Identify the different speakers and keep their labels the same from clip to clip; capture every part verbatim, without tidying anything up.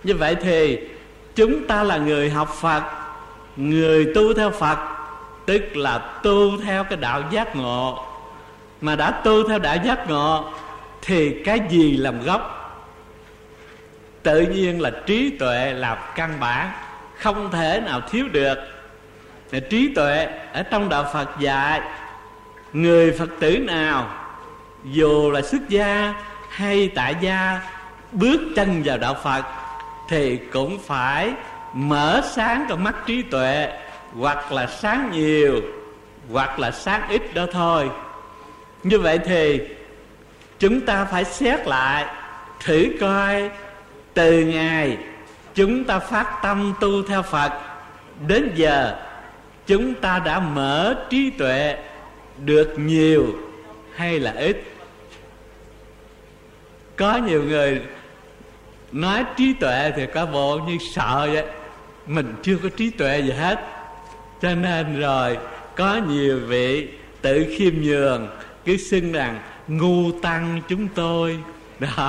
Speaker 1: Như vậy thì chúng ta là người học Phật, người tu theo Phật, tức là tu theo cái đạo giác ngộ. Mà đã tu theo đạo giác ngộ thì cái gì làm gốc? Tự nhiên là trí tuệ làm căn bản, không thể nào thiếu được. Trí tuệ ở trong đạo Phật dạy, người Phật tử nào dù là xuất gia hay tại gia bước chân vào đạo Phật thì cũng phải mở sáng cái mắt trí tuệ, hoặc là sáng nhiều hoặc là sáng ít đó thôi. Như vậy thì chúng ta phải xét lại, thử coi từ ngày chúng ta phát tâm tu theo Phật đến giờ chúng ta đã mở trí tuệ được nhiều hay là ít. Có nhiều người nói trí tuệ thì có bộ như sợ vậy, mình chưa có trí tuệ gì hết. Cho nên rồi có nhiều vị tự khiêm nhường, cứ xưng rằng ngu tăng chúng tôi đó,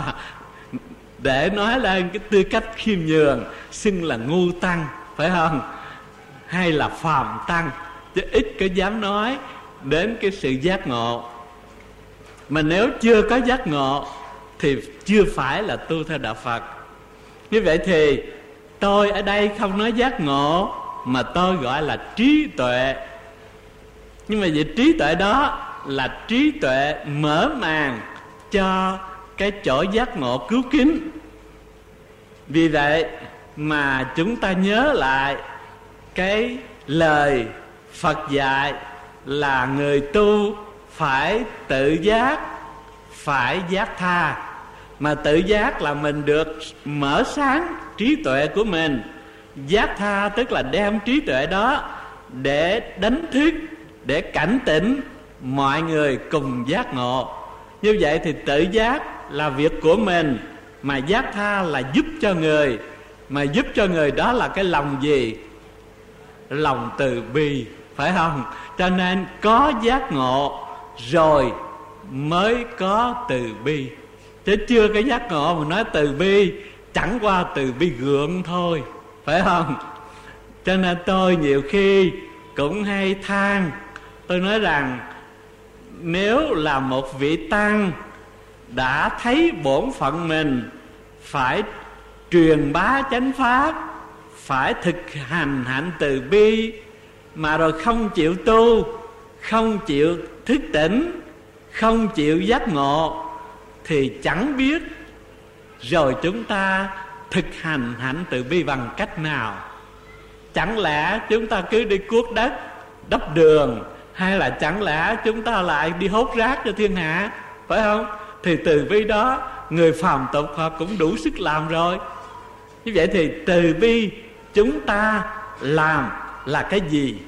Speaker 1: để nói lên cái tư cách khiêm nhường, xưng là ngu tăng, phải không? Hay là phàm tăng, chứ ít có dám nói đến cái sự giác ngộ. Mà nếu chưa có giác ngộ thì chưa phải là tu theo đạo Phật. Như vậy thì tôi ở đây không nói giác ngộ, mà tôi gọi là trí tuệ. Nhưng mà vậy trí tuệ đó là trí tuệ mở màn cho cái chỗ giác ngộ cứu kính. Vì vậy mà chúng ta nhớ lại cái lời Phật dạy là người tu phải tự giác, phải giác tha. Mà tự giác là mình được mở sáng trí tuệ của mình. Giác tha tức là đem trí tuệ đó để đánh thức, để cảnh tỉnh mọi người cùng giác ngộ. Như vậy thì tự giác là việc của mình, mà giác tha là giúp cho người. Mà giúp cho người đó là cái lòng gì? Lòng từ bi, phải không? Cho nên có giác ngộ rồi mới có từ bi. Chứ chưa cái giác ngộ mà nói từ bi, chẳng qua từ bi gượng thôi, phải không? Cho nên tôi nhiều khi cũng hay than. Tôi nói rằng nếu là một vị tăng đã thấy bổn phận mình phải truyền bá chánh pháp, phải thực hành hạnh từ bi, mà rồi không chịu tu, không chịu thức tỉnh, không chịu giác ngộ, thì chẳng biết rồi chúng ta thực hành hạnh từ bi bằng cách nào. Chẳng lẽ chúng ta cứ đi cuốc đất, đắp đường, hay là chẳng lẽ chúng ta lại đi hốt rác cho thiên hạ, phải không? Thì từ bi đó người phàm tục họ cũng đủ sức làm rồi. Như vậy thì từ bi chúng ta làm là cái gì?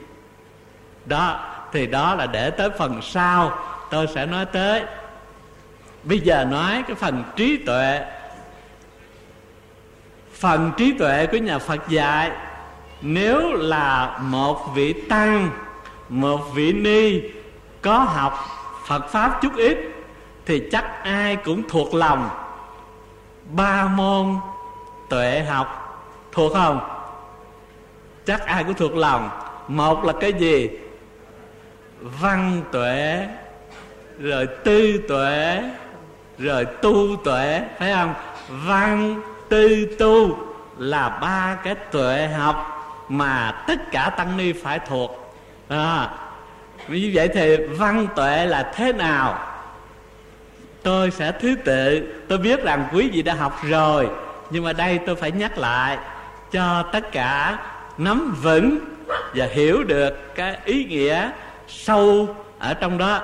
Speaker 1: Đó, thì đó là để tới phần sau tôi sẽ nói tới. Bây giờ nói cái phần trí tuệ. Phần trí tuệ của nhà Phật dạy, nếu là một vị tăng, một vị ni có học Phật Pháp chút ít, thì chắc ai cũng thuộc lòng ba môn tuệ học. Thuộc không? Chắc ai cũng thuộc lòng. Một là cái gì? Văn tuệ, rồi tư tuệ, rồi tu tuệ, phải không? Văn, tư, tu là ba cái tuệ học mà tất cả tăng ni phải thuộc. à, Như vậy thì văn tuệ là thế nào? Tôi sẽ thứ tự. Tôi biết rằng quý vị đã học rồi, nhưng mà đây tôi phải nhắc lại cho tất cả nắm vững và hiểu được cái ý nghĩa sâu ở trong đó.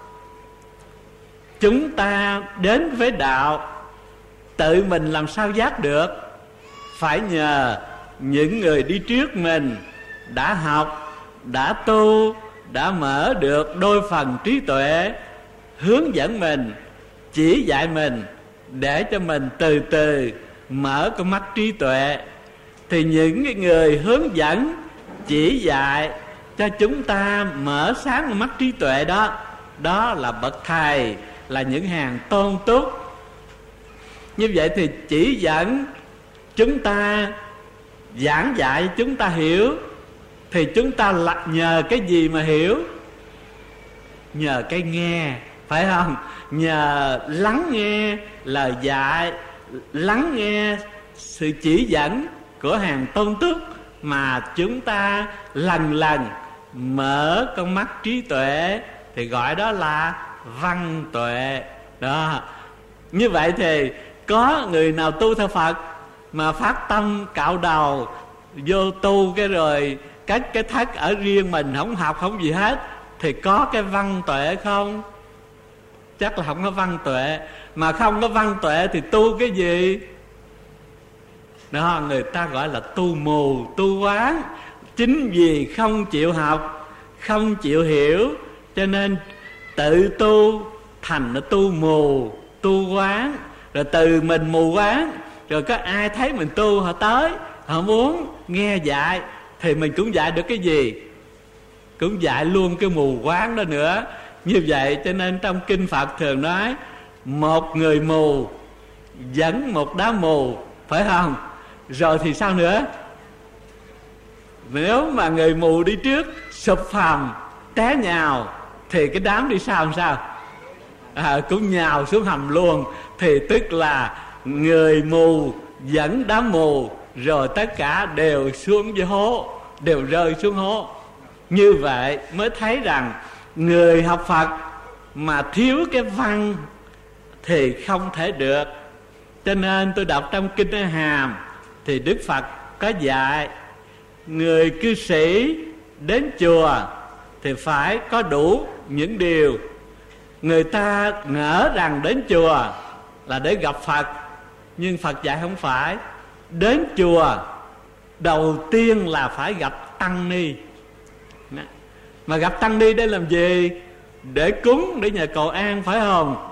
Speaker 1: Chúng ta đến với đạo tự mình làm sao giác được? Phải nhờ những người đi trước mình đã học, đã tu, đã mở được đôi phần trí tuệ, hướng dẫn mình, chỉ dạy mình, để cho mình từ từ mở cái mắt trí tuệ. Thì những cái người hướng dẫn, chỉ dạy cho chúng ta mở sáng cái mắt trí tuệ đó, đó là bậc thầy, là những hàng tôn túc. Như vậy thì chỉ dẫn chúng ta giảng dạy chúng ta hiểu, thì chúng ta là nhờ cái gì mà hiểu? Nhờ cái nghe, phải không? Nhờ lắng nghe lời dạy, lắng nghe sự chỉ dẫn của hàng tôn túc mà chúng ta lần lần mở con mắt trí tuệ, thì gọi đó là văn tuệ đó. Như vậy thì có người nào tu theo Phật mà phát tâm cạo đầu vô tu cái rồi cất cái thất ở riêng mình, không học không gì hết, thì có cái văn tuệ không? Chắc là không có văn tuệ. Mà không có văn tuệ thì tu cái gì? Đó, người ta gọi là tu mù, tu quáng. Chính vì không chịu học, không chịu hiểu, cho nên tự tu thành nó tu mù, tu quáng. Rồi từ mình mù quáng, rồi có ai thấy mình tu, họ tới, họ muốn nghe dạy, thì mình cũng dạy được cái gì? Cũng dạy luôn cái mù quáng đó nữa. Như vậy cho nên trong kinh Phật thường nói một người mù dẫn một đám mù, phải không? Rồi thì sao nữa? Nếu mà người mù đi trước sụp phàm té nhào, thì cái đám đi sau làm sao? À, cũng nhào xuống hầm luôn. Thì tức là người mù dẫn đám mù, rồi tất cả đều xuống dưới hố, đều rơi xuống hố. Như vậy mới thấy rằng người học Phật mà thiếu cái văn thì không thể được. Cho nên tôi đọc trong Kinh A Hàm thì Đức Phật có dạy người cư sĩ đến chùa thì phải có đủ những điều. Người ta ngỡ rằng đến chùa là để gặp Phật, nhưng Phật dạy không phải. Đến chùa đầu tiên là phải gặp tăng ni. Mà gặp tăng ni để làm gì? Để cúng, để nhờ cầu an, phải không?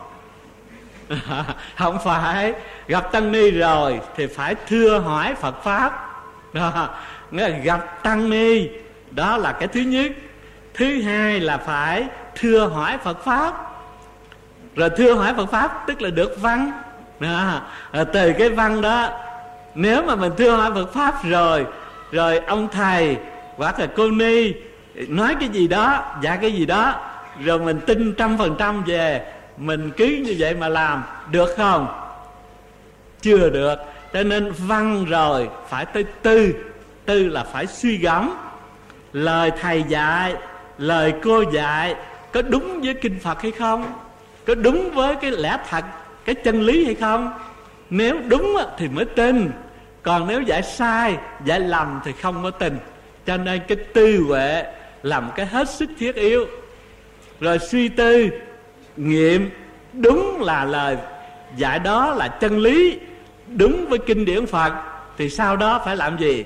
Speaker 1: Không phải. Gặp tăng ni rồi thì phải thưa hỏi Phật Pháp đó. Nghĩa là gặp tăng ni, đó là cái thứ nhất. Thứ hai là phải thưa hỏi Phật Pháp. Rồi thưa hỏi Phật Pháp tức là được văn đó. Rồi từ cái văn đó, nếu mà mình thưa hỏi Phật Pháp rồi, rồi ông thầy hoặc là cô ni nói cái gì đó, dạy cái gì đó, rồi mình tin trăm phần trăm về, mình cứ như vậy mà làm, được không? Chưa được. Cho nên văn rồi phải tới tư. Tư là phải suy gẫm lời thầy dạy, lời cô dạy có đúng với kinh Phật hay không, có đúng với cái lẽ thật, cái chân lý hay không. Nếu đúng thì mới tin, còn nếu dạy sai, dạy lầm thì không có tin. Cho nên cái tư huệ làm cái hết sức thiết yếu. Rồi suy tư, nghiệm đúng là lời dạy đó là chân lý, đúng với kinh điển Phật, thì sau đó phải làm gì?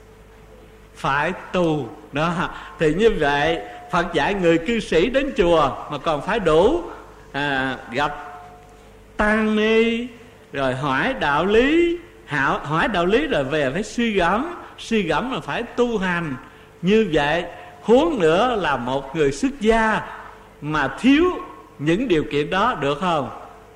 Speaker 1: Phải tu đó. Thì như vậy Phật dạy người cư sĩ đến chùa mà còn phải đủ à, gặp tăng ni, rồi hỏi đạo lý, hỏi đạo lý rồi về phải suy gẫm, suy gẫm là phải tu hành. Như vậy huống nữa là một người xuất gia mà thiếu những điều kiện đó, được không?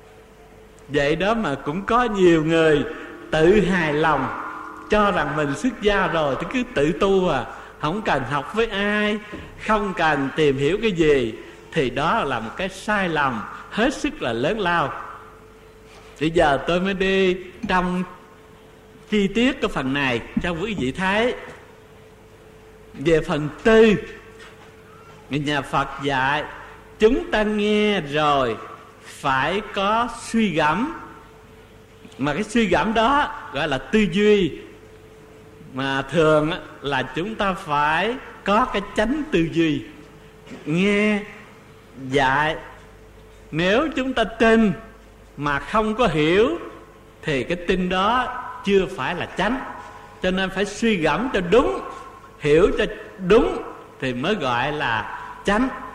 Speaker 1: Vậy đó mà cũng có nhiều người tự hài lòng, cho rằng mình xuất gia rồi thì cứ tự tu à, không cần học với ai, không cần tìm hiểu cái gì. Thì đó là một cái sai lầm hết sức là lớn lao. Bây giờ tôi mới đi trong chi tiết cái phần này cho quý vị thấy. Về phần tư, nhà Phật dạy chúng ta nghe rồi phải có suy gẫm. Mà cái suy gẫm đó gọi là tư duy. Mà thường là chúng ta phải có cái chánh tư duy. Nghe dạy, nếu chúng ta tin mà không có hiểu thì cái tin đó chưa phải là chánh. Cho nên phải suy gẫm cho đúng, hiểu cho đúng thì mới gọi là chánh.